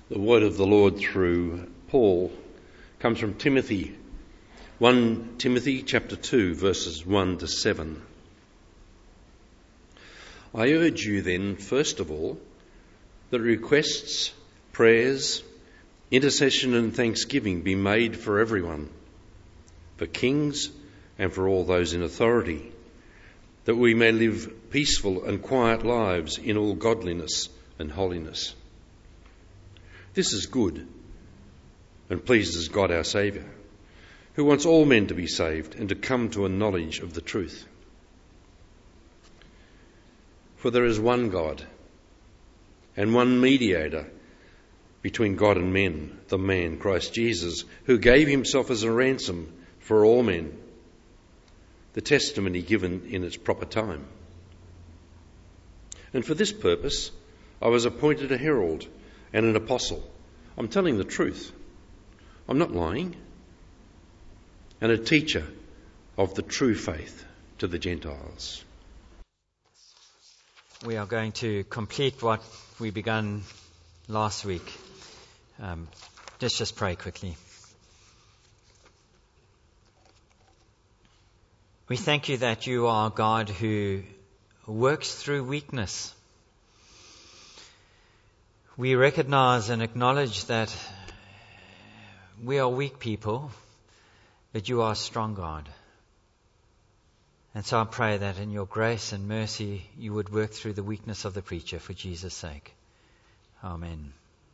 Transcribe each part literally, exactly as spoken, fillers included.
The word of the Lord through Paul comes from Timothy, First Timothy chapter two, verses one to seven. I urge you then, first of all, that requests, prayers, intercession and thanksgiving be made for everyone, for kings and for all those in authority, that we may live peaceful and quiet lives in all godliness and holiness. This is good and pleases God our Saviour, who wants all men to be saved and to come to a knowledge of the truth. For there is one God and one mediator between God and men, the man Christ Jesus, who gave himself as a ransom for all men, the testimony given in its proper time. And for this purpose I was appointed a herald and an apostle. I'm telling the truth. I'm not lying. And a teacher of the true faith to the Gentiles. We are going to complete what we began last week. Um, let's just pray quickly. We thank you that you are God who works through weakness. We recognize and acknowledge that we are weak people, but you are a strong God. And so I pray that in your grace and mercy you would work through the weakness of the preacher for Jesus' sake. Amen.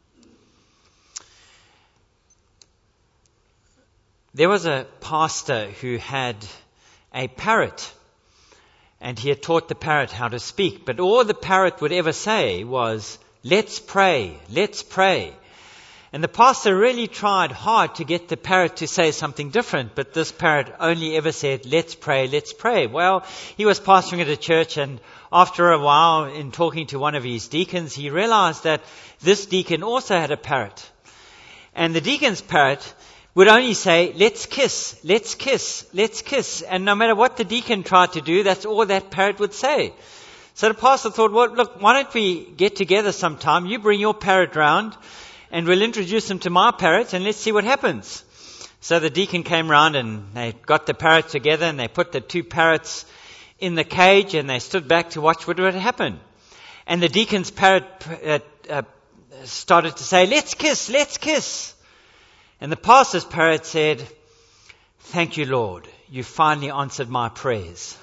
There was a pastor who had a parrot, and he had taught the parrot how to speak, but all the parrot would ever say was, "Let's pray, let's pray." And the pastor really tried hard to get the parrot to say something different, but this parrot only ever said, "Let's pray, let's pray." Well, he was pastoring at a church, and after a while, in talking to one of his deacons, he realized that this deacon also had a parrot. And the deacon's parrot would only say, "Let's kiss, let's kiss, let's kiss." And no matter what the deacon tried to do, that's all that parrot would say. So the pastor thought, well, look, why don't we get together sometime? You bring your parrot round, and we'll introduce him to my parrot, and let's see what happens. So the deacon came round, and they got the parrots together, and they put the two parrots in the cage, and they stood back to watch what would happen. And the deacon's parrot uh, uh, started to say, "Let's kiss, let's kiss." And the pastor's parrot said, "Thank you, Lord. You finally answered my prayers."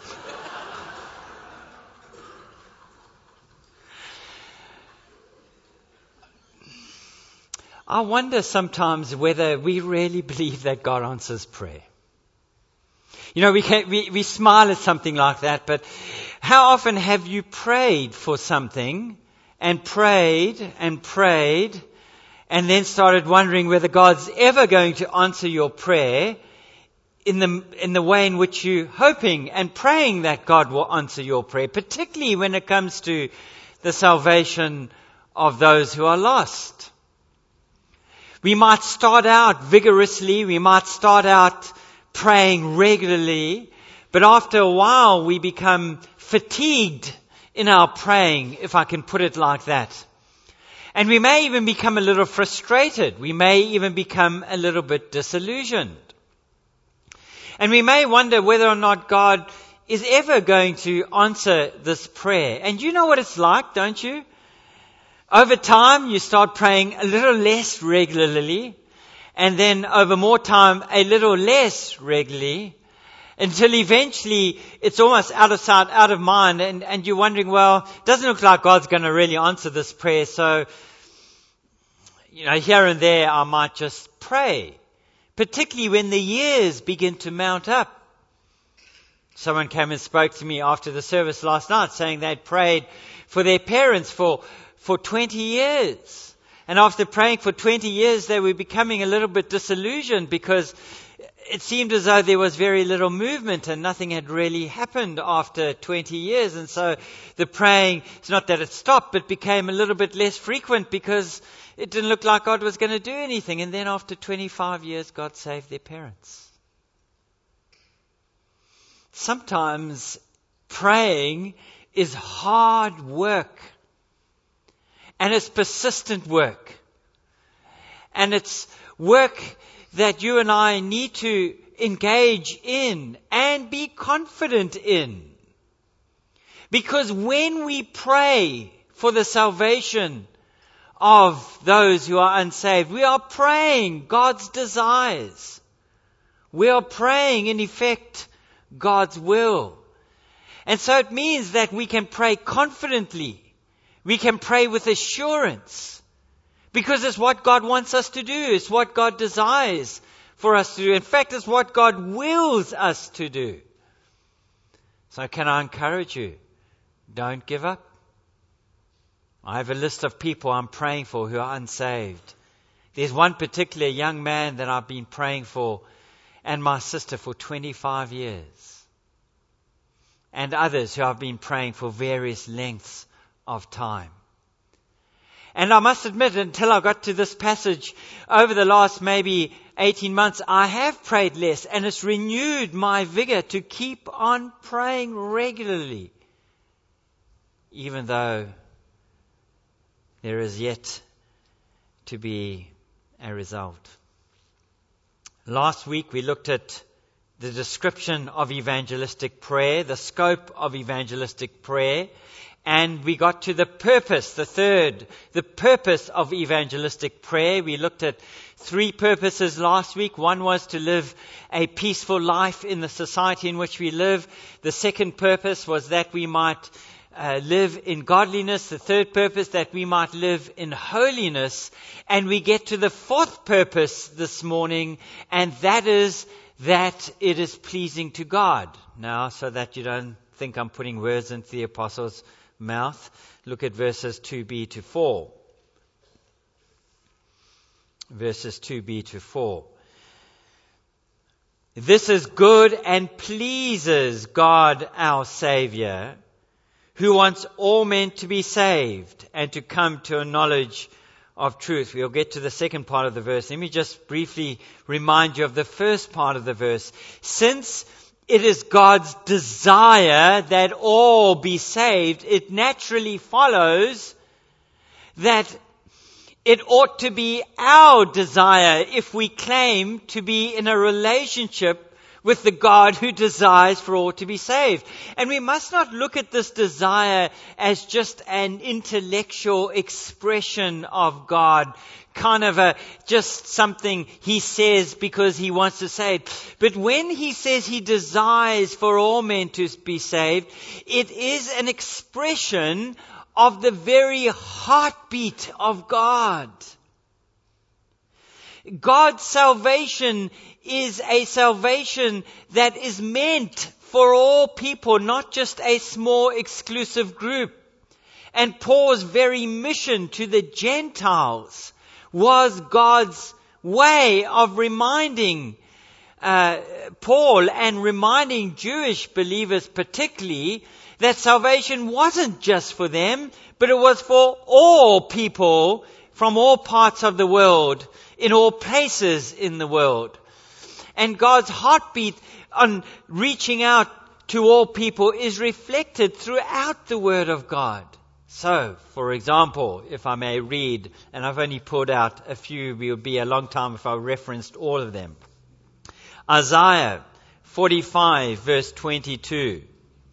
I wonder sometimes whether we really believe that God answers prayer. You know, we, can, we we smile at something like that, but how often have you prayed for something and prayed and prayed and then started wondering whether God's ever going to answer your prayer in the in the way in which you're hoping and praying that God will answer your prayer, particularly when it comes to the salvation of those who are lost? We might start out vigorously, we might start out praying regularly, but after a while we become fatigued in our praying, if I can put it like that. And we may even become a little frustrated. We may even become a little bit disillusioned. And we may wonder whether or not God is ever going to answer this prayer. And you know what it's like, don't you? Over time, you start praying a little less regularly, and then over more time, a little less regularly, until eventually it's almost out of sight, out of mind, and, and you're wondering, well, it doesn't look like God's going to really answer this prayer, so, you know, here and there I might just pray, particularly when the years begin to mount up. Someone came and spoke to me after the service last night saying they'd prayed for their parents for for twenty years. And after praying for twenty years, they were becoming a little bit disillusioned because it seemed as though there was very little movement and nothing had really happened after twenty years. And so the praying, it's not that it stopped, but became a little bit less frequent because it didn't look like God was going to do anything. And then after twenty-five years, God saved their parents. Sometimes praying is hard work. And it's persistent work. And it's work that you and I need to engage in and be confident in. Because when we pray for the salvation of those who are unsaved, we are praying God's desires. We are praying, in effect, God's will. And so it means that we can pray confidently. We can pray with assurance. Because it's what God wants us to do. It's what God desires for us to do. In fact, it's what God wills us to do. So can I encourage you? Don't give up. I have a list of people I'm praying for who are unsaved. There's one particular young man that I've been praying for, and my sister, for twenty-five years. And others who I've been praying for various lengths of time. And I must admit, until I got to this passage, over the last maybe eighteen months, I have prayed less, and it's renewed my vigor to keep on praying regularly, even though there is yet to be a result. Last week we looked at the description of evangelistic prayer, the scope of evangelistic prayer, and we got to the purpose, the third, the purpose of evangelistic prayer. We looked at three purposes last week. One was to live a peaceful life in the society in which we live. The second purpose was that we might uh, live in godliness. The third purpose, that we might live in holiness. And we get to the fourth purpose this morning, and that is that it is pleasing to God. Now, so that you don't think I'm putting words into the apostles' mouth, look at verses two b to four. Verses two b to four. This is good and pleases God our Savior, who wants all men to be saved and to come to a knowledge of truth. We'll get to the second part of the verse. Let me just briefly remind you of the first part of the verse. Since it is God's desire that all be saved, it naturally follows that it ought to be our desire, if we claim to be in a relationship with the God who desires for all to be saved. And we must not look at this desire as just an intellectual expression of God, kind of a just something he says because he wants to save. But when he says he desires for all men to be saved, it is an expression of the very heartbeat of God. God's salvation is a salvation that is meant for all people, not just a small exclusive group. And Paul's very mission to the Gentiles was God's way of reminding uh, Paul and reminding Jewish believers particularly that salvation wasn't just for them, but it was for all people from all parts of the world, in all places in the world. And God's heartbeat on reaching out to all people is reflected throughout the Word of God. So, for example, if I may read, and I've only pulled out a few, it would be a long time if I referenced all of them. Isaiah forty-five, verse twenty-two.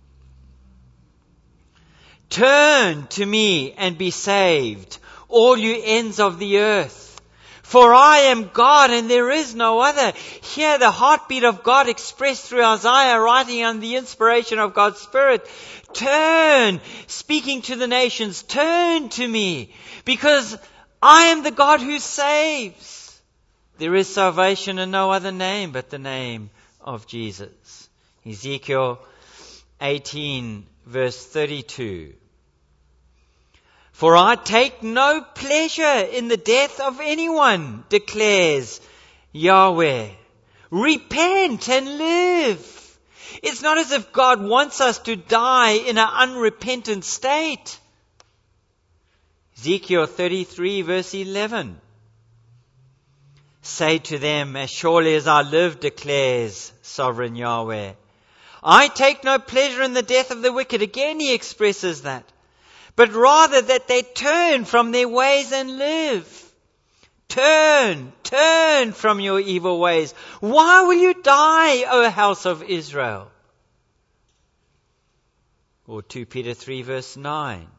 Turn to me and be saved, all you ends of the earth. For I am God and there is no other. Hear the heartbeat of God expressed through Isaiah, writing under the inspiration of God's Spirit. Turn, speaking to the nations, turn to me, because I am the God who saves. There is salvation in no other name but the name of Jesus. Ezekiel eighteen, verse thirty-two. For I take no pleasure in the death of anyone, declares Yahweh. Repent and live. It's not as if God wants us to die in an unrepentant state. Ezekiel thirty-three, verse eleven. Say to them, as surely as I live, declares sovereign Yahweh, I take no pleasure in the death of the wicked. Again he expresses that. But rather that they turn from their ways and live. turn, turn from your evil ways. Why will you die, O house of Israel? Or Second Peter three verse nine.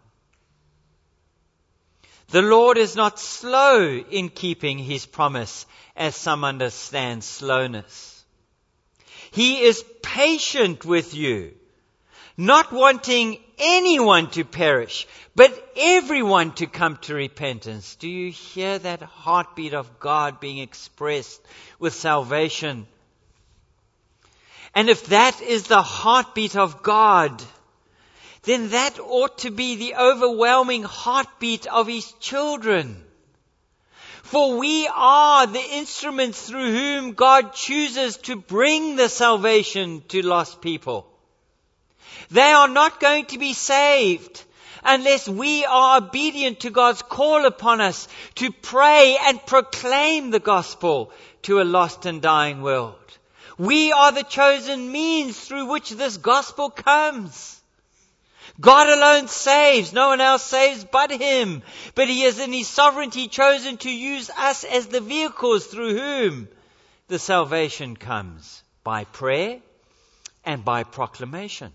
The Lord is not slow in keeping his promise, as some understand slowness. He is patient with you, not wanting anyone to perish, but everyone to come to repentance. Do you hear that heartbeat of God being expressed with salvation? And if that is the heartbeat of God, then that ought to be the overwhelming heartbeat of his children. For we are the instruments through whom God chooses to bring the salvation to lost people. They are not going to be saved unless we are obedient to God's call upon us to pray and proclaim the gospel to a lost and dying world. We are the chosen means through which this gospel comes. God alone saves. No one else saves but him. But he has in his sovereignty chosen to use us as the vehicles through whom the salvation comes, by prayer and by proclamation.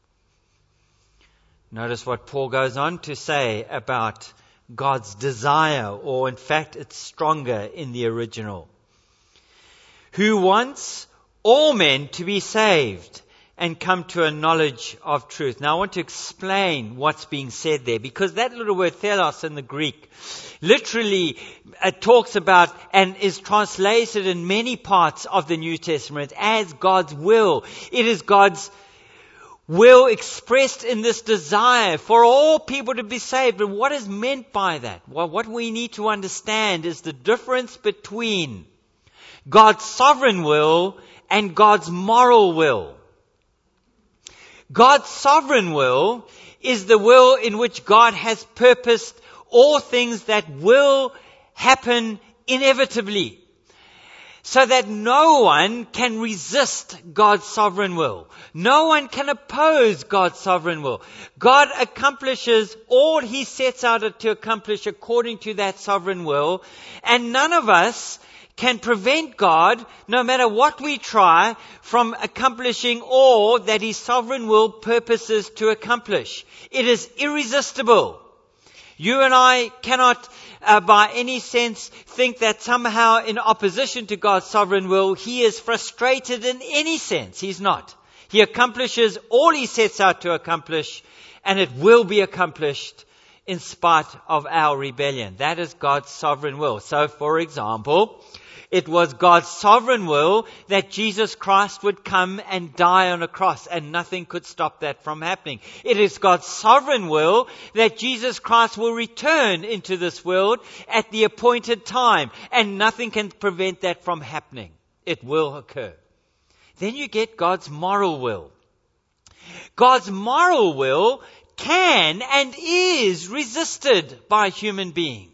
Notice what Paul goes on to say about God's desire, or in fact it's stronger in the original. Who wants all men to be saved and come to a knowledge of truth. Now I want to explain what's being said there, because that little word thelos in the Greek literally uh, talks about and is translated in many parts of the New Testament as God's will. It is God's will expressed in this desire for all people to be saved. But what is meant by that? Well, what we need to understand is the difference between God's sovereign will and God's moral will. God's sovereign will is the will in which God has purposed all things that will happen inevitably, so that no one can resist God's sovereign will. No one can oppose God's sovereign will. God accomplishes all he sets out to accomplish according to that sovereign will, and none of us can prevent God, no matter what we try, from accomplishing all that his sovereign will purposes to accomplish. It is irresistible. You and I cannot, uh, by any sense, think that somehow in opposition to God's sovereign will, he is frustrated in any sense. He's not. He accomplishes all he sets out to accomplish, and it will be accomplished in spite of our rebellion. That is God's sovereign will. So, for example, it was God's sovereign will that Jesus Christ would come and die on a cross, and nothing could stop that from happening. It is God's sovereign will that Jesus Christ will return into this world at the appointed time, and nothing can prevent that from happening. It will occur. Then you get God's moral will. God's moral will can and is resisted by human beings.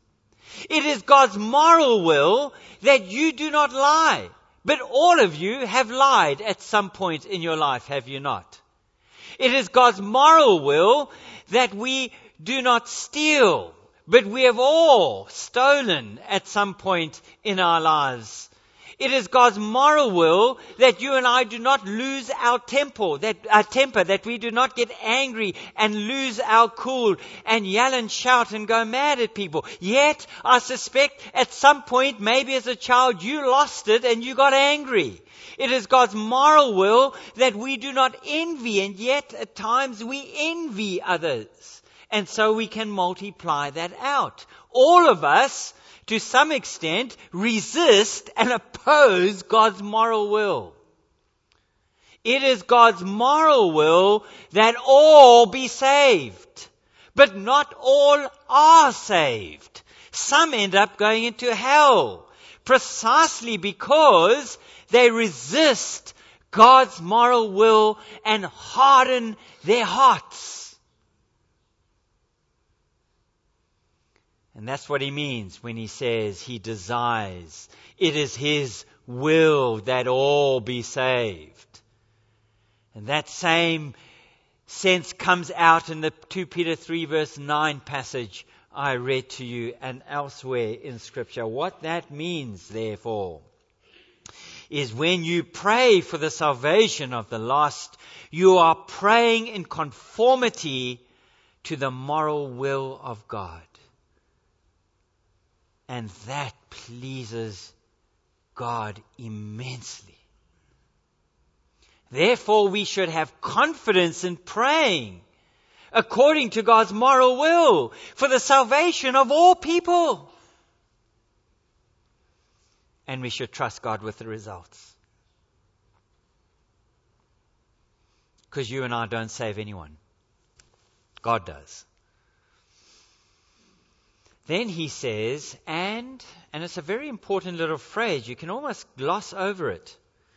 It is God's moral will that you do not lie. But all of you have lied at some point in your life, have you not? It is God's moral will that we do not steal. But we have all stolen at some point in our lives. It is God's moral will that you and I do not lose our temper, that our temper, that we do not get angry and lose our cool and yell and shout and go mad at people. Yet, I suspect at some point, maybe as a child, you lost it and you got angry. It is God's moral will that we do not envy, and yet at times we envy others. And so we can multiply that out. All of us, to some extent, resist and oppose God's moral will. It is God's moral will that all be saved. But not all are saved. Some end up going into hell, precisely because they resist God's moral will and harden their hearts. And that's what he means when he says he desires. It is his will that all be saved. And that same sense comes out in the Second Peter three verse nine passage I read to you and elsewhere in Scripture. What that means, therefore, is when you pray for the salvation of the lost, you are praying in conformity to the moral will of God. And that pleases God immensely. Therefore, we should have confidence in praying according to God's moral will for the salvation of all people. And we should trust God with the results. Because you and I don't save anyone. God does. Then he says, and, and it's a very important little phrase. You can almost gloss over it.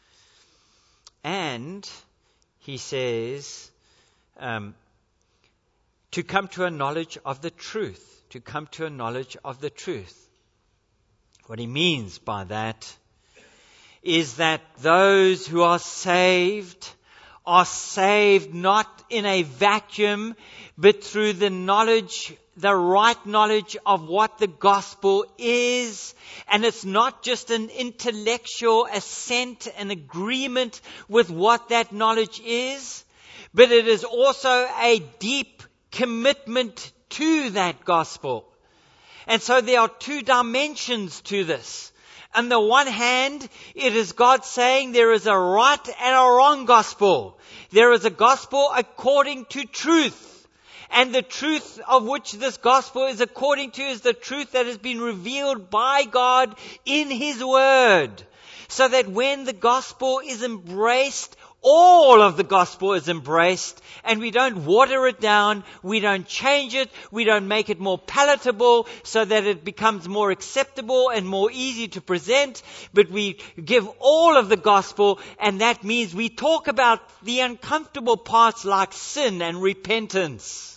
And he says, um, to come to a knowledge of the truth. To come to a knowledge of the truth. What he means by that is that those who are saved are saved not in a vacuum, but through the knowledge, the right knowledge of what the gospel is. And it's not just an intellectual assent and agreement with what that knowledge is, but it is also a deep commitment to that gospel. And so there are two dimensions to this. On the one hand, it is God saying there is a right and a wrong gospel. There is a gospel according to truth. And the truth of which this gospel is according to is the truth that has been revealed by God in His Word. So that when the gospel is embraced, all of the gospel is embraced, and we don't water it down, we don't change it, we don't make it more palatable so that it becomes more acceptable and more easy to present, but we give all of the gospel, and that means we talk about the uncomfortable parts like sin and repentance.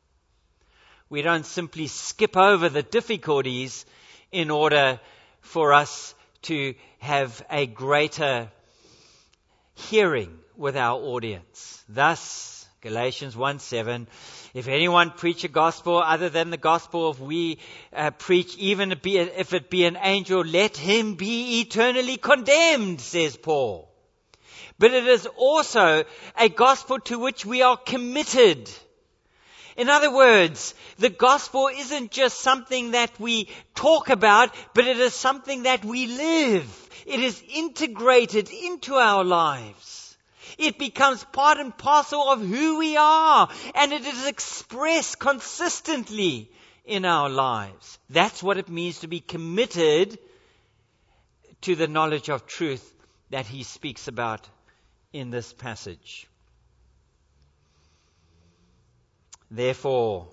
We don't simply skip over the difficulties in order for us to have a greater hearing with our audience. Thus, Galatians one seven, if anyone preach a gospel other than the gospel of we uh, preach, even if it be an angel, let him be eternally condemned, says Paul. But it is also a gospel to which we are committed. In other words, the gospel isn't just something that we talk about, but it is something that we live. It is integrated into our lives. It becomes part and parcel of who we are, and it is expressed consistently in our lives. That's what it means to be committed to the knowledge of truth that he speaks about in this passage. Therefore,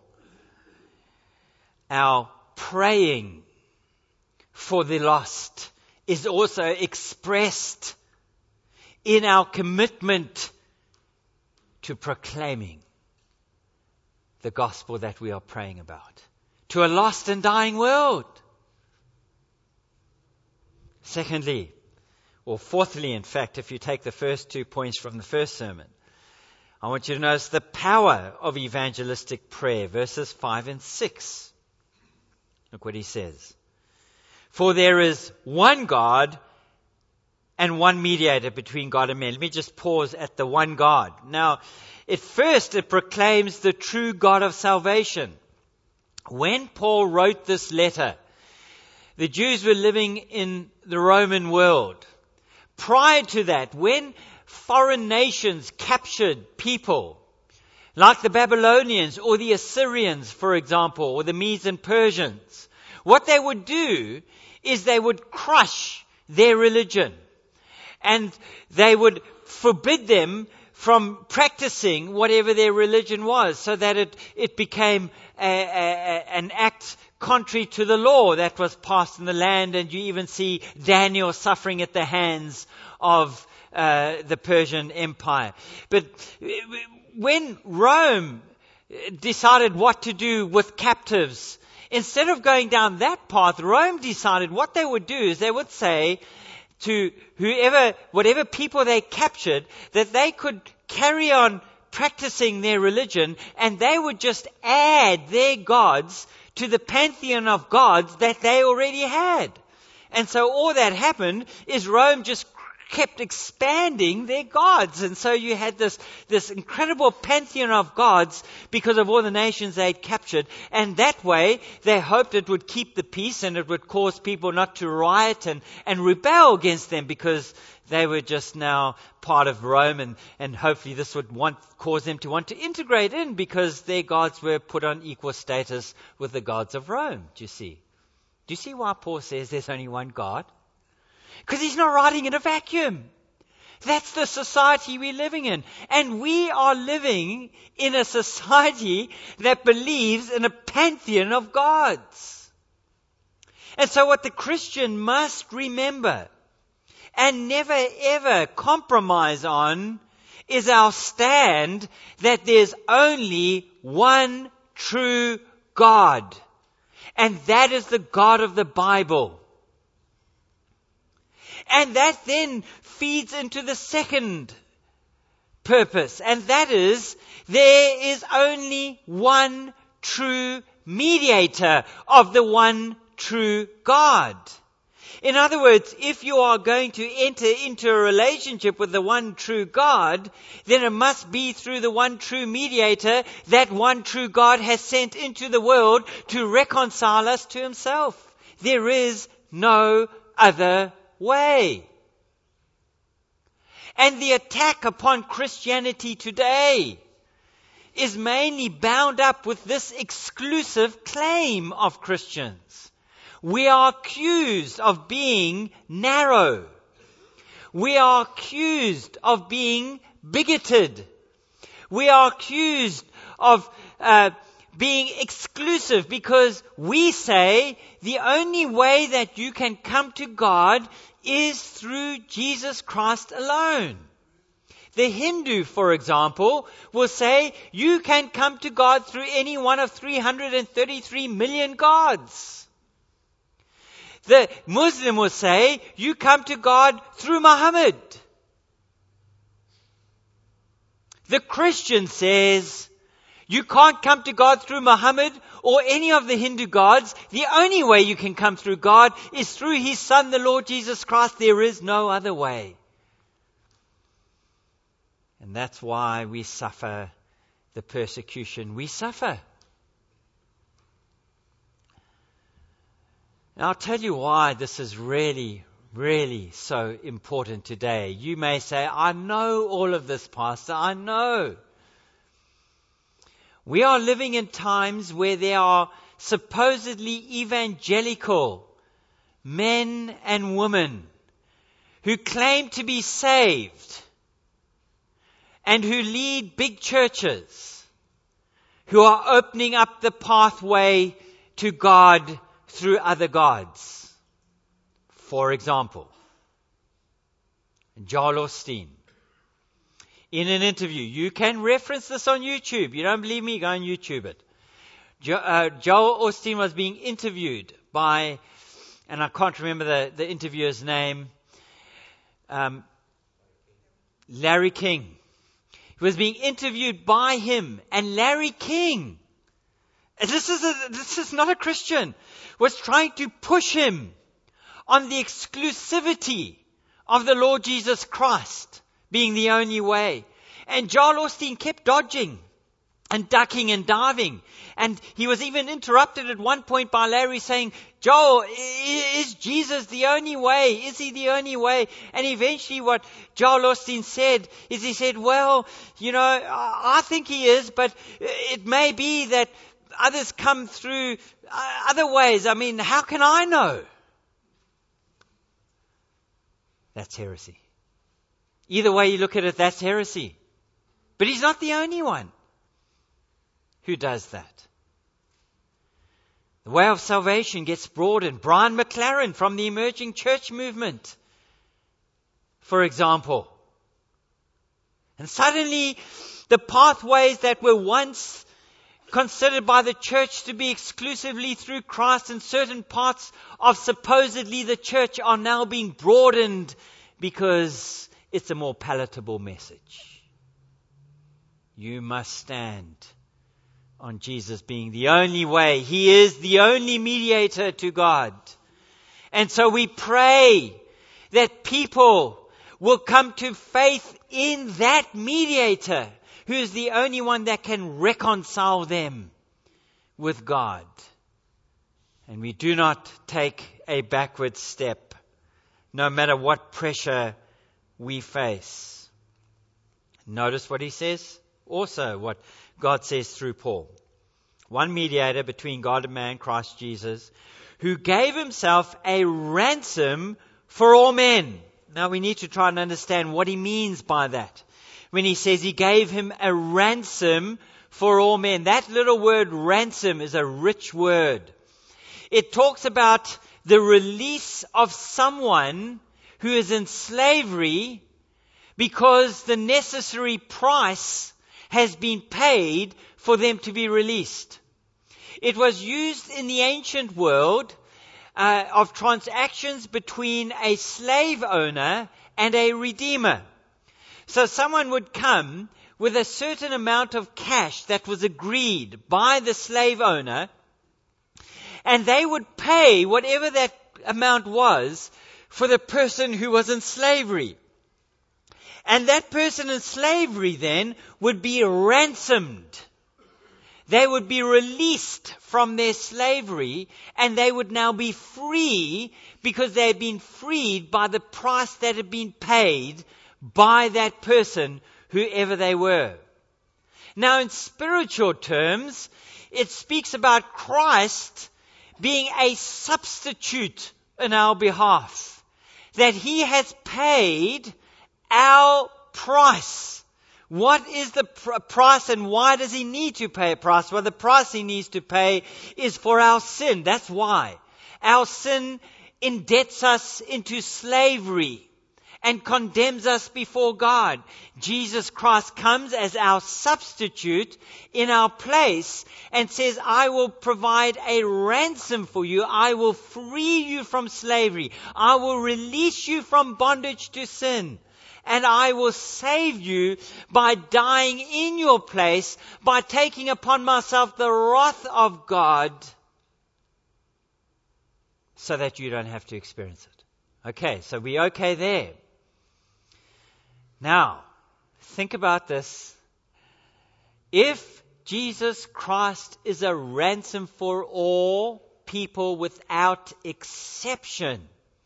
our praying for the lost is also expressed in our commitment to proclaiming the gospel that we are praying about to a lost and dying world. Secondly, or fourthly, in fact, if you take the first two points from the first sermon, I want you to notice the power of evangelistic prayer, verses five and six. Look what he says. For there is one God and one mediator between God and men. Let me just pause at the one God. Now, at first it proclaims the true God of salvation. When Paul wrote this letter, the Jews were living in the Roman world. Prior to that, when foreign nations captured people, like the Babylonians or the Assyrians, for example, or the Medes and Persians, what they would do is they would crush their religion. And they would forbid them from practicing whatever their religion was, so that it, it became a, a, an act contrary to the law that was passed in the land. And you even see Daniel suffering at the hands of uh, the Persian Empire. But when Rome decided what to do with captives, instead of going down that path, Rome decided what they would do is they would say to whoever, whatever people they captured, that they could carry on practicing their religion, and they would just add their gods to the pantheon of gods that they already had. And so all that happened is Rome just kept expanding their gods. And so you had this, this incredible pantheon of gods because of all the nations they'd captured. And that way, they hoped it would keep the peace and it would cause people not to riot and, and rebel against them, because they were just now part of Rome, and, and hopefully this would want, cause them to want to integrate in, because their gods were put on equal status with the gods of Rome. Do you see? Do you see why Paul says there's only one God? Because he's not writing in a vacuum. That's the society we're living in. And we are living in a society that believes in a pantheon of gods. And so what the Christian must remember and never ever compromise on is our stand that there's only one true God. And that is the God of the Bible. And that then feeds into the second purpose, and that is, there is only one true mediator of the one true God. In other words, if you are going to enter into a relationship with the one true God, then it must be through the one true mediator that one true God has sent into the world to reconcile us to himself. There is no other way. And the attack upon Christianity today is mainly bound up with this exclusive claim of Christians. We are accused of being narrow. We are accused of being bigoted. We are accused of uh, being exclusive, because we say the only way that you can come to God is through Jesus Christ alone. The Hindu, for example, will say you can come to God through any one of three hundred thirty-three million gods. The Muslim will say you come to God through Muhammad. The Christian says you can't come to God through Muhammad or any of the Hindu gods. The only way you can come through God is through his Son, the Lord Jesus Christ. There is no other way. And that's why we suffer the persecution we suffer. Now, I'll tell you why this is really, really so important today. You may say, I know all of this, Pastor. I know. We are living in times where there are supposedly evangelical men and women who claim to be saved and who lead big churches, who are opening up the pathway to God through other gods. For example, Joel Osteen. In an interview, you can reference this on YouTube. You don't believe me? Go and YouTube it. Jo- uh, Joel Osteen was being interviewed by, and I can't remember the, the interviewer's name, um, Larry King. He was being interviewed by him, and Larry King, this is a, this is not a Christian, was trying to push him on the exclusivity of the Lord Jesus Christ being the only way. And Joel Osteen kept dodging and ducking and diving. And he was even interrupted at one point by Larry saying, Joel, is Jesus the only way? Is he the only way? And eventually what Joel Osteen said is he said, well, you know, I think he is, but it may be that others come through other ways. I mean, how can I know? That's heresy. Either way you look at it, that's heresy. But he's not the only one who does that. The way of salvation gets broadened. Brian McLaren from the emerging church movement, for example. And suddenly the pathways that were once considered by the church to be exclusively through Christ, and certain parts of supposedly the church are now being broadened because it's a more palatable message. You must stand on Jesus being the only way. He is the only mediator to God. And so we pray that people will come to faith in that mediator, who is the only one that can reconcile them with God. And we do not take a backward step, no matter what pressure we face. Notice what he says, also what God says through Paul. One mediator between God and man, Christ Jesus, who gave himself a ransom for all men. Now we need to try and understand what he means by that. When he says he gave him a ransom for all men. That little word ransom is a rich word. It talks about the release of someone who is in slavery because the necessary price has been paid for them to be released. It was used in the ancient world uh, of transactions between a slave owner and a redeemer. So someone would come with a certain amount of cash that was agreed by the slave owner, and they would pay whatever that amount was for the person who was in slavery. And that person in slavery then would be ransomed. They would be released from their slavery, and they would now be free because they had been freed by the price that had been paid by that person, whoever they were. Now, in spiritual terms, it speaks about Christ being a substitute in our behalf. That he has paid our price. What is the pr- price and why does he need to pay a price? Well, the price he needs to pay is for our sin. That's why. Our sin indebts us into slavery and condemns us before God. Jesus Christ comes as our substitute in our place and says, I will provide a ransom for you. I will free you from slavery. I will release you from bondage to sin. And I will save you by dying in your place, by taking upon myself the wrath of God, so that you don't have to experience it. Okay, so we're okay there. Now, think about this. If Jesus Christ is a ransom for all people without exception,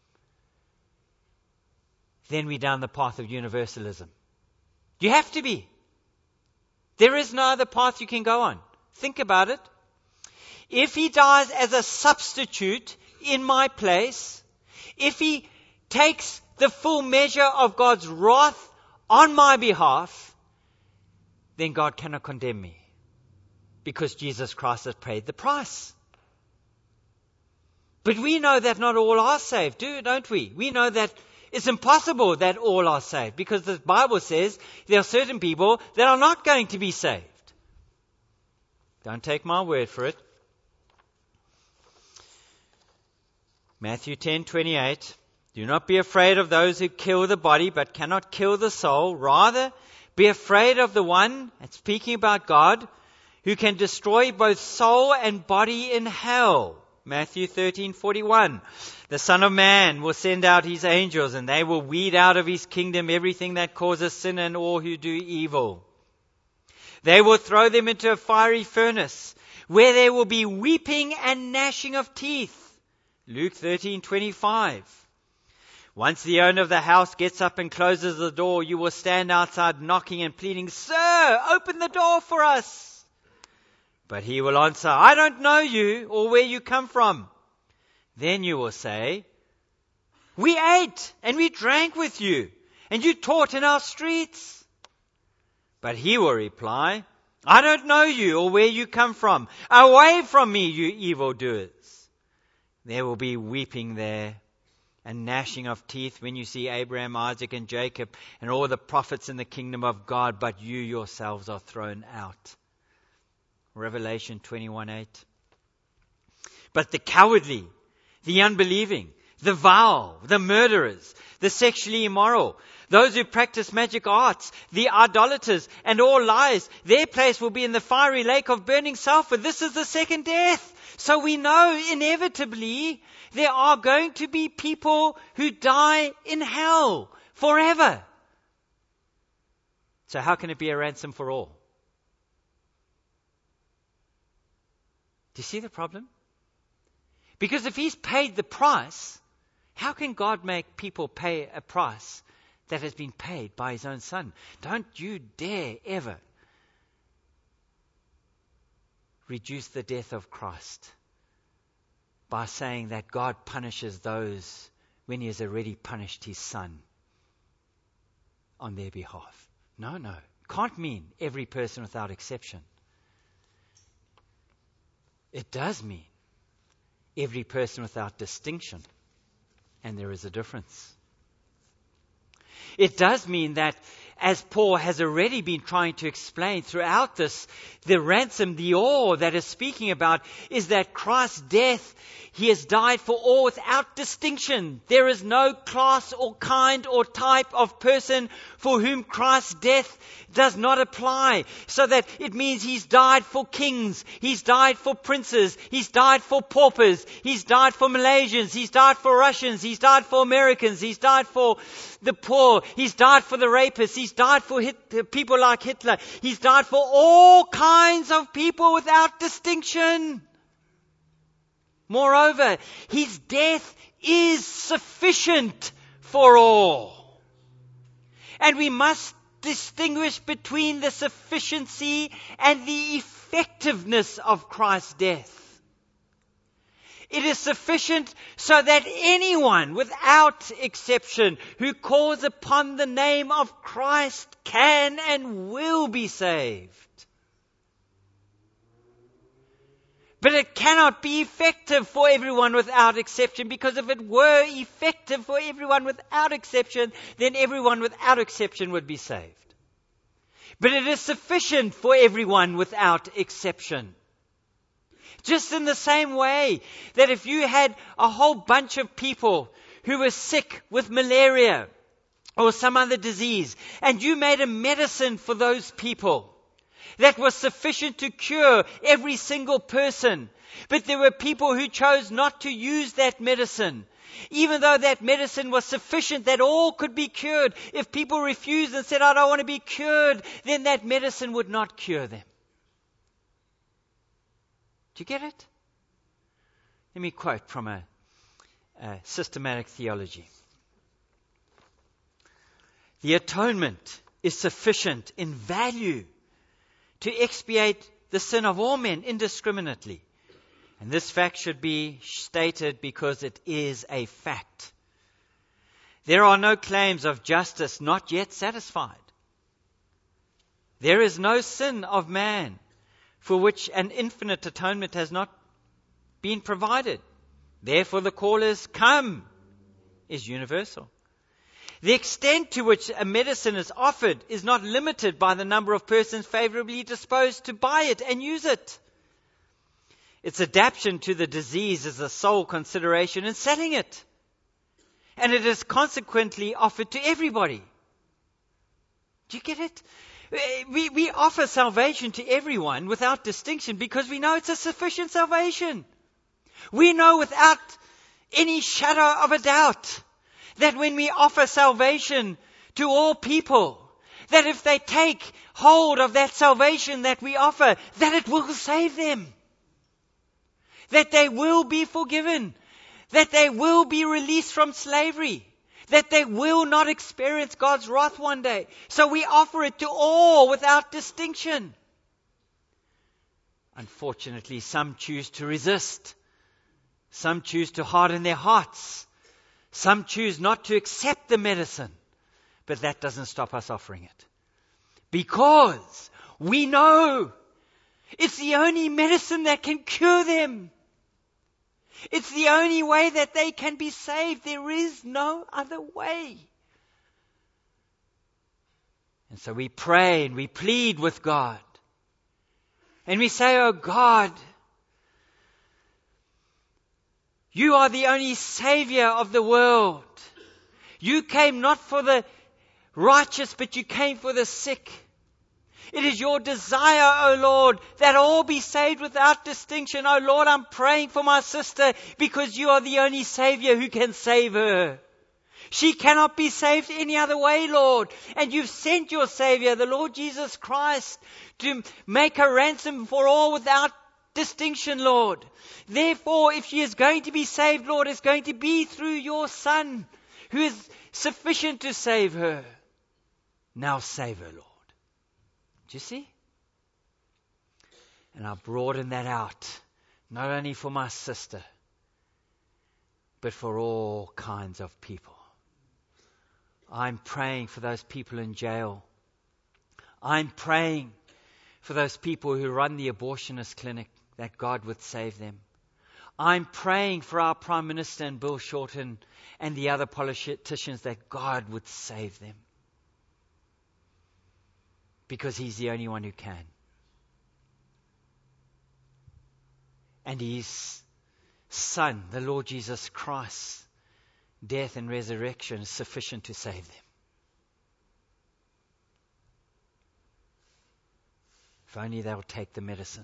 then we're down the path of universalism. You have to be. There is no other path you can go on. Think about it. If he dies as a substitute in my place, if he takes the full measure of God's wrath on my behalf, then God cannot condemn me, because Jesus Christ has paid the price. But we know that not all are saved, do, don't we? We know that it's impossible that all are saved, because the Bible says there are certain people that are not going to be saved. Don't take my word for it. Matthew ten twenty-eight. Do not be afraid of those who kill the body but cannot kill the soul. Rather, be afraid of the one, and speaking about God, who can destroy both soul and body in hell. Matthew thirteen forty-one. The Son of Man will send out his angels, and they will weed out of his kingdom everything that causes sin and all who do evil. They will throw them into a fiery furnace, where there will be weeping and gnashing of teeth. Luke thirteen twenty-five. Once the owner of the house gets up and closes the door, you will stand outside knocking and pleading, Sir, open the door for us. But he will answer, I don't know you or where you come from. Then you will say, we ate and we drank with you, and you taught in our streets. But he will reply, I don't know you or where you come from. Away from me, you evildoers. There will be weeping there and gnashing of teeth when you see Abraham, Isaac, and Jacob and all the prophets in the kingdom of God, but you yourselves are thrown out. Revelation twenty-one eight. But the cowardly, the unbelieving, the vile, the murderers, the sexually immoral, those who practice magic arts, the idolaters, and all lies. Their place will be in the fiery lake of burning sulfur. This is the second death. So we know inevitably there are going to be people who die in hell forever. So how can it be a ransom for all? Do you see the problem? Because if he's paid the price, how can God make people pay a price that has been paid by his own Son? Don't you dare ever reduce the death of Christ by saying that God punishes those when he has already punished his Son on their behalf. No, no. Can't mean every person without exception. It does mean every person without distinction. And there is a difference. It does mean that, as Paul has already been trying to explain throughout this, the ransom, the awe that is speaking about, is that Christ's death, he has died for all without distinction. There is no class or kind or type of person for whom Christ's death does not apply. So that it means he's died for kings, he's died for princes, he's died for paupers, he's died for Malaysians, he's died for Russians, he's died for Americans, he's died for the poor, he's died for the rapists, he's died for Hit- people like Hitler, he's died for all kinds of people without distinction. Moreover, his death is sufficient for all. And we must distinguish between the sufficiency and the effectiveness of Christ's death. It is sufficient so that anyone, without exception, who calls upon the name of Christ can and will be saved. But it cannot be effective for everyone without exception, because if it were effective for everyone without exception, then everyone without exception would be saved. But it is sufficient for everyone without exception. Just in the same way that if you had a whole bunch of people who were sick with malaria or some other disease, and you made a medicine for those people that was sufficient to cure every single person, but there were people who chose not to use that medicine, even though that medicine was sufficient that all could be cured. If people refused and said, I don't want to be cured, then that medicine would not cure them. Do you get it? Let me quote from a, a systematic theology. The atonement is sufficient in value to expiate the sin of all men indiscriminately. And this fact should be stated because it is a fact. There are no claims of justice not yet satisfied. There is no sin of man for which an infinite atonement has not been provided. Therefore the call is, come, is universal. The extent to which a medicine is offered is not limited by the number of persons favorably disposed to buy it and use it. Its adaptation to the disease is the sole consideration in selling it. And it is consequently offered to everybody. Do you get it? We, we offer salvation to everyone without distinction because we know it's a sufficient salvation. We know without any shadow of a doubt that when we offer salvation to all people, that if they take hold of that salvation that we offer, that it will save them. That they will be forgiven. That they will be released from slavery. That they will not experience God's wrath one day. So we offer it to all without distinction. Unfortunately, some choose to resist. Some choose to harden their hearts. Some choose not to accept the medicine. But that doesn't stop us offering it. Because we know it's the only medicine that can cure them. It's the only way that they can be saved. There is no other way. And so we pray and we plead with God. And we say, oh God, You are the only Savior of the world. You came not for the righteous, but you came for the sick. It is your desire, O Lord, that all be saved without distinction. O Lord, I'm praying for my sister because you are the only Savior who can save her. She cannot be saved any other way, Lord. And you've sent your Savior, the Lord Jesus Christ, to make a ransom for all without distinction, Lord. Therefore, if she is going to be saved, Lord, it's going to be through your Son, who is sufficient to save her. Now save her, Lord. Do you see? And I broaden that out, not only for my sister, but for all kinds of people. I'm praying for those people in jail. I'm praying for those people who run the abortionist clinic, that God would save them. I'm praying for our Prime Minister and Bill Shorten and the other politicians, that God would save them. Because He's the only one who can. And His Son, the Lord Jesus Christ, death and resurrection is sufficient to save them. If only they'll take the medicine.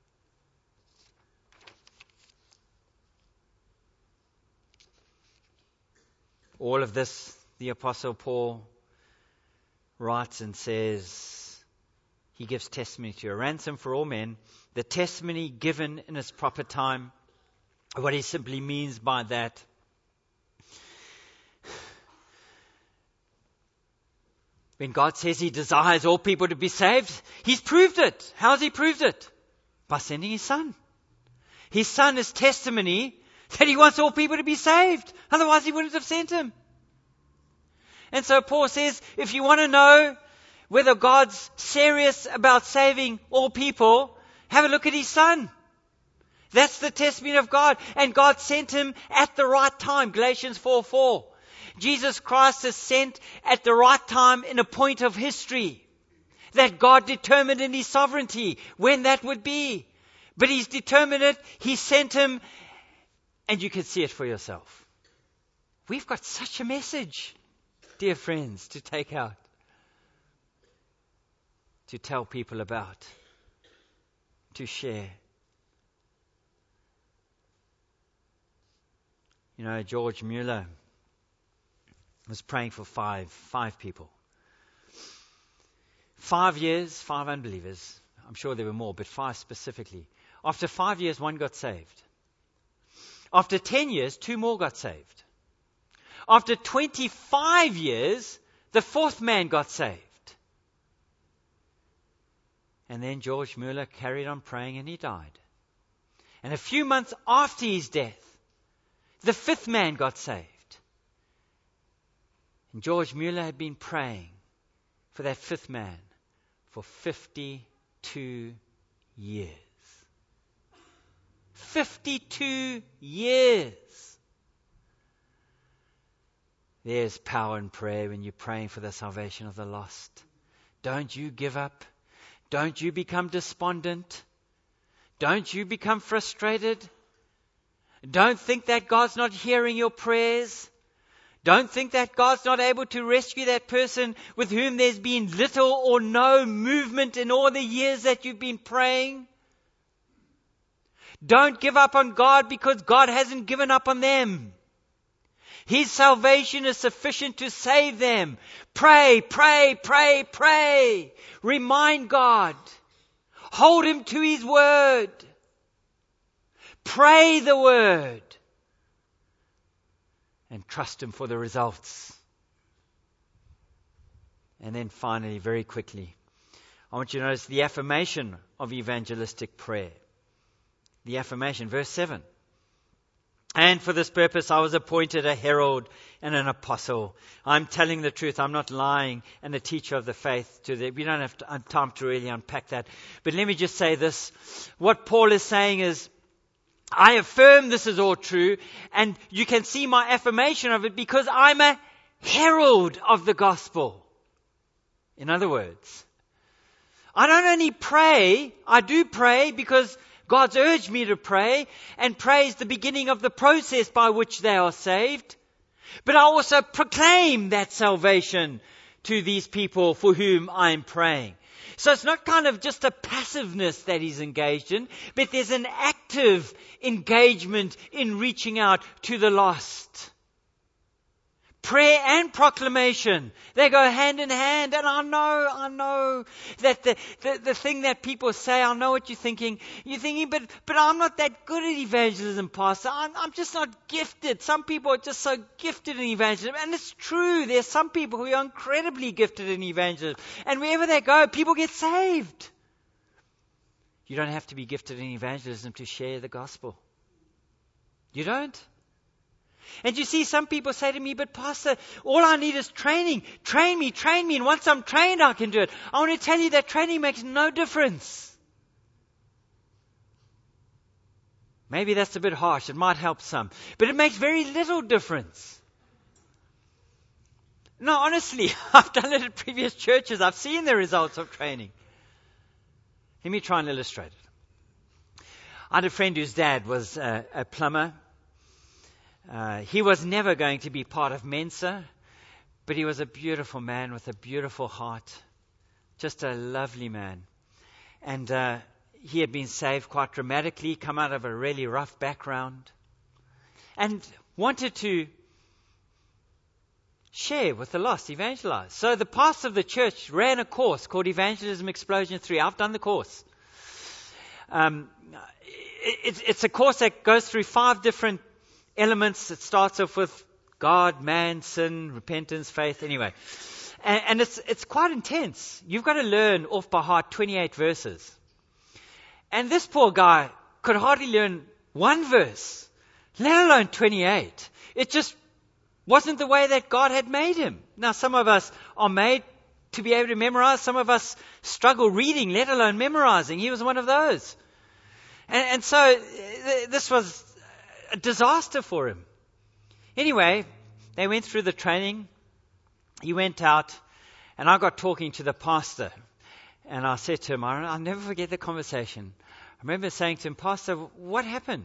All of this, the Apostle Paul writes and says, he gives testimony to a ransom for all men, the testimony given in its proper time. What he simply means by that, when God says He desires all people to be saved, He's proved it. How has He proved it? By sending His Son. His Son is testimony that He wants all people to be saved. Otherwise He wouldn't have sent Him. And so Paul says, if you want to know whether God's serious about saving all people, have a look at His Son. That's the testimony of God. And God sent Him at the right time. Galatians four four. Jesus Christ is sent at the right time in a point of history that God determined in His sovereignty when that would be. But He's determined it. He sent Him, and you can see it for yourself. We've got such a message, dear friends, to take out, to tell people about, to share. You know, George Mueller was praying for five, five people. Five years, five unbelievers. I'm sure there were more, but five specifically. After five years, one got saved. After ten years, two more got saved. After twenty-five years, the fourth man got saved. And then George Mueller carried on praying and he died. And a few months after his death, the fifth man got saved. And George Mueller had been praying for that fifth man for fifty-two years. fifty-two years. There's power in prayer when you're praying for the salvation of the lost. Don't you give up. Don't you become despondent. Don't you become frustrated. Don't think that God's not hearing your prayers. Don't think that God's not able to rescue that person with whom there's been little or no movement in all the years that you've been praying. Don't give up on God because God hasn't given up on them. His salvation is sufficient to save them. Pray, pray, pray, pray. Remind God. Hold Him to His word. Pray the word. And trust Him for the results. And then finally, very quickly, I want you to notice the affirmation of evangelistic prayer. The affirmation, verse seven. And for this purpose I was appointed a herald and an apostle. I'm telling the truth. I'm not lying. And a teacher of the faith. To the, we don't have time to really unpack that. But let me just say this. What Paul is saying is, I affirm this is all true. And you can see my affirmation of it because I'm a herald of the gospel. In other words, I don't only pray. I do pray because God's urged me to pray, and pray is the beginning of the process by which they are saved. But I also proclaim that salvation to these people for whom I'm praying. So it's not kind of just a passiveness that he's engaged in, but there's an active engagement in reaching out to the lost. Prayer and proclamation, they go hand in hand. And I know, I know that the, the, the thing that people say, I know what you're thinking. You're thinking, but, but I'm not that good at evangelism, Pastor. I'm, I'm just not gifted. Some people are just so gifted in evangelism. And it's true. There's some people who are incredibly gifted in evangelism. And wherever they go, people get saved. You don't have to be gifted in evangelism to share the gospel. You don't. And you see, some people say to me, but Pastor, all I need is training. Train me, train me. And once I'm trained, I can do it. I want to tell you that training makes no difference. Maybe that's a bit harsh. It might help some. But it makes very little difference. No, honestly, I've done it at previous churches. I've seen the results of training. Let me try and illustrate it. I had a friend whose dad was a, a plumber. Uh, he was never going to be part of Mensa, but he was a beautiful man with a beautiful heart. Just a lovely man. And uh, he had been saved quite dramatically, come out of a really rough background, and wanted to share with the lost, evangelize. So the pastor of the church ran a course called Evangelism Explosion three. I've done the course. Um, it, it's, it's a course that goes through five different elements. It starts off with God, man, sin, repentance, faith. Anyway, and, and it's it's quite intense. You've got to learn off by heart twenty-eight verses. And this poor guy could hardly learn one verse, let alone twenty-eight. It just wasn't the way that God had made him. Now, some of us are made to be able to memorize. Some of us struggle reading, let alone memorizing. He was one of those. And, and so th- this was a disaster for him. Anyway, they went through the training. He went out, and I got talking to the pastor. And I said to him, I'll never forget the conversation. I remember saying to him, Pastor, what happened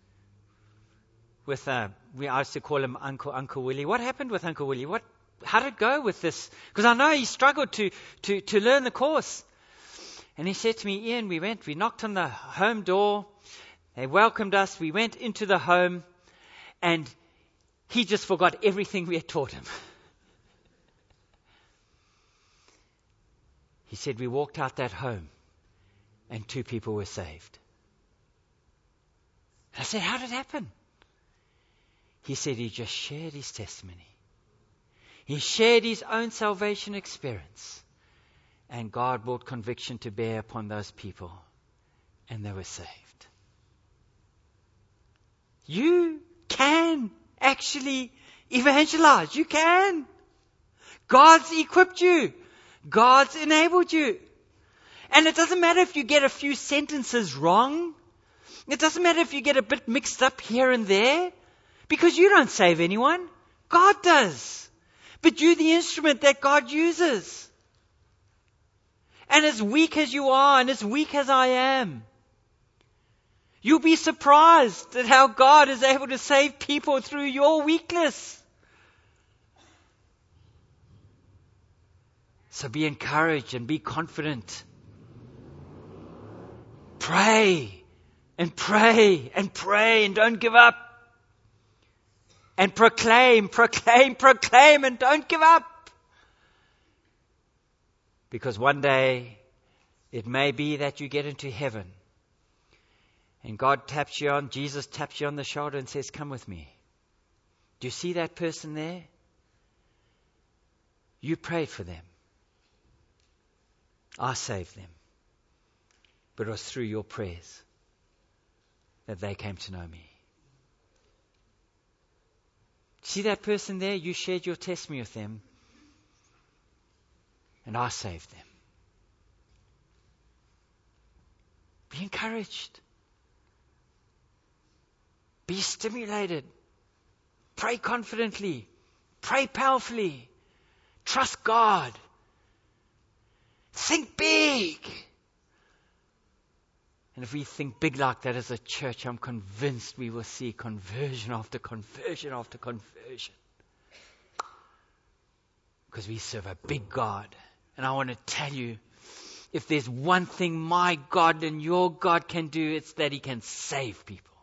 with, uh, we I used to call him Uncle Uncle Willie. What happened with Uncle Willie? What, how did it go with this? Because I know he struggled to, to, to learn the course. And he said to me, Ian, we went, we knocked on the home door. They welcomed us. We went into the home, and he just forgot everything we had taught him. He said, we walked out that home, and two people were saved. I said, how did it happen? He said he just shared his testimony. He shared his own salvation experience, and God brought conviction to bear upon those people, and they were saved. You can actually evangelize. You can. God's equipped you. God's enabled you. And it doesn't matter if you get a few sentences wrong. It doesn't matter if you get a bit mixed up here and there. Because you don't save anyone. God does. But you're the instrument that God uses. And as weak as you are, and as weak as I am, you'll be surprised at how God is able to save people through your weakness. So be encouraged and be confident. Pray and pray and pray and don't give up. And proclaim, proclaim, proclaim and don't give up. Because one day it may be that you get into heaven. And God taps you on, Jesus taps you on the shoulder and says, come with me. Do you see that person there? You prayed for them. I saved them. But it was through your prayers that they came to know me. See that person there? You shared your testimony with them. And I saved them. Be encouraged. Be stimulated. Pray confidently. Pray powerfully. Trust God. Think big. And if we think big like that as a church, I'm convinced we will see conversion after conversion after conversion. Because we serve a big God. And I want to tell you, if there's one thing my God and your God can do, it's that He can save people.